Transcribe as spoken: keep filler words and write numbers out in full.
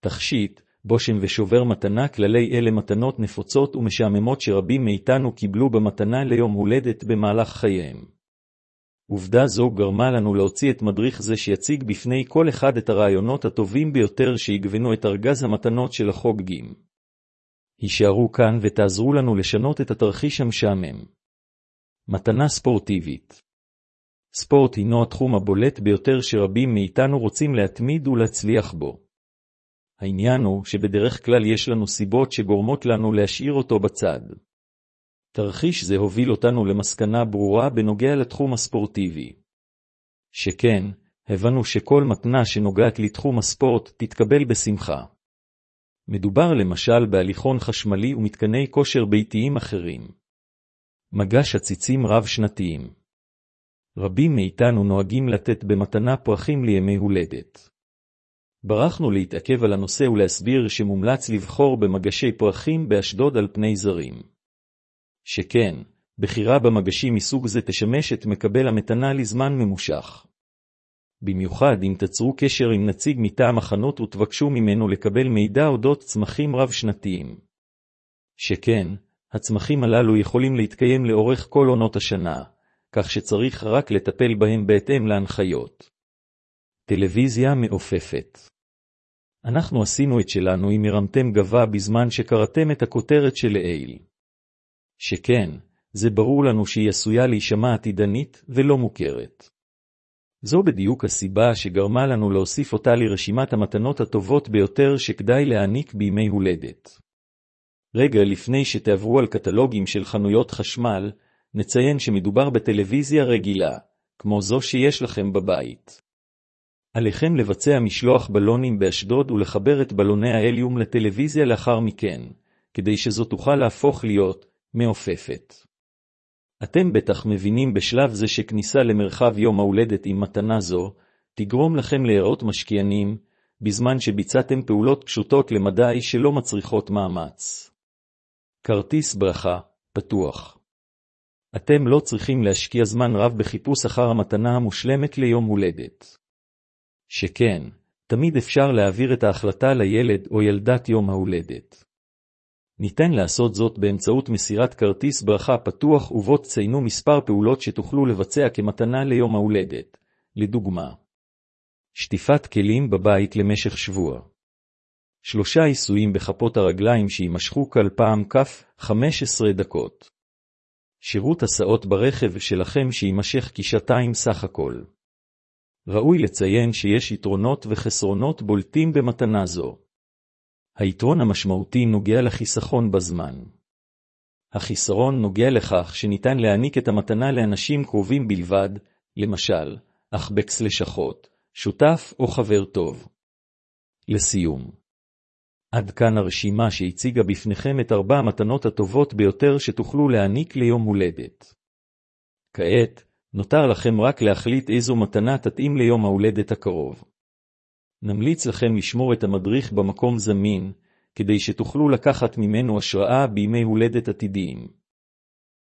תכשיט, בושם ושובר מתנה. כללי אלה מתנות נפוצות ומשעממות שרבים מאיתנו קיבלו במתנה ליום הולדת במהלך חייהם. עובדה זו גרמה לנו להוציא את מדריך זה שיציג בפני כל אחד את הרעיונות הטובים ביותר שיגוונו את ארגז המתנות של החוגגים. הישארו כאן ותעזרו לנו לשנות את התרחיש המשעמם. מתנה ספורטיבית. ספורט הינו התחום הבולט ביותר שרבים מאיתנו רוצים להתמיד ולהצליח בו. העניין הוא שבדרך כלל יש לנו סיבות שגורמות לנו להשאיר אותו בצד. תרחיש זה הוביל אותנו למסקנה ברורה בנוגע לתחום הספורטיבי. שכן, הבנו שכל מתנה שנוגעת לתחום הספורט תתקבל בשמחה. מדובר למשל בהליכון חשמלי ומתקני כושר ביתיים אחרים. מגש עציצים רב-שנתיים. רבים מאיתנו נוהגים לתת במתנה פרחים לימי הולדת. ברחנו להתעכב על הנושא ולהסביר שמומלץ לבחור במגשי פרחים באשדוד על פני זרים. שכן, בחירה במגשים מסוג זה תשמש את מקבל המתנה לזמן ממושך. במיוחד אם תצרו קשר עם נציג מטעם החנות ותבקשו ממנו לקבל מידע אודות צמחים רב-שנתיים. שכן, הצמחים הללו יכולים להתקיים לאורך כל עונות השנה, כך שצריך רק לטפל בהם בהתאם להנחיות. טלוויזיה מעופפת. אנחנו עשינו את שלנו אם הרמתם גבה בזמן שקראתם את הכותרת של לעיל. שכן, זה ברור לנו שהיא עשויה להישמע עתידנית ולא מוכרת. זו בדיוק הסיבה שגרמה לנו להוסיף אותה לרשימת המתנות הטובות ביותר שכדאי להעניק בימי הולדת. רגע לפני שתעברו על קטלוגים של חנויות חשמל, נציין שמדובר בטלוויזיה רגילה, כמו זו שיש לכם בבית. עליכם לבצע משלוח בלונים באשדוד ולחבר את בלוני ההליום לטלוויזיה לאחר מכן, כדי שזו תוכל להפוך להיות מעופפת. אתם בטח מבינים בשלב זה שכניסה למרחב יום ההולדת עם מתנה זו, תגרום לכם להיראות משקיענים, בזמן שביצעתם פעולות פשוטות למדי שלא מצריכות מאמץ. כרטיס ברכה, פתוח. אתם לא צריכים להשקיע זמן רב בחיפוש אחר המתנה המושלמת ליום הולדת. שכן, תמיד אפשר להעביר את ההחלטה לילד או ילדת יום ההולדת. ניתן לעשות זאת באמצעות מסירת כרטיס ברכה פתוח ובו תציינו מספר פעולות שתוכלו לבצע כמתנה ליום ההולדת. לדוגמה, שטיפת כלים בבית למשך שבוע. שלושה עיסויים בכפות הרגליים שימשכו כל פעם כף חמש עשרה דקות. שירות הסעות ברכב שלכם שימשך כשעתיים סך הכל. ראוי לציין שיש יתרונות וחסרונות בולטים במתנה זו. היתרון המשמעותי נוגע לחיסכון בזמן. החיסרון נוגע לכך שניתן להעניק את המתנה לאנשים קרובים בלבד, למשל, אח בקס לשכות, שותף או חבר טוב. לסיום. עד כאן הרשימה שהציגה בפניכם את ארבע המתנות הטובות ביותר שתוכלו להעניק ליום הולדת. כעת, נותר לכם רק להחליט איזו מתנה תתאים ליום ההולדת הקרוב. נמליץ לכם לשמור את המדריך במקום זמין, כדי שתוכלו לקחת ממנו השראה בימי הולדת עתידיים.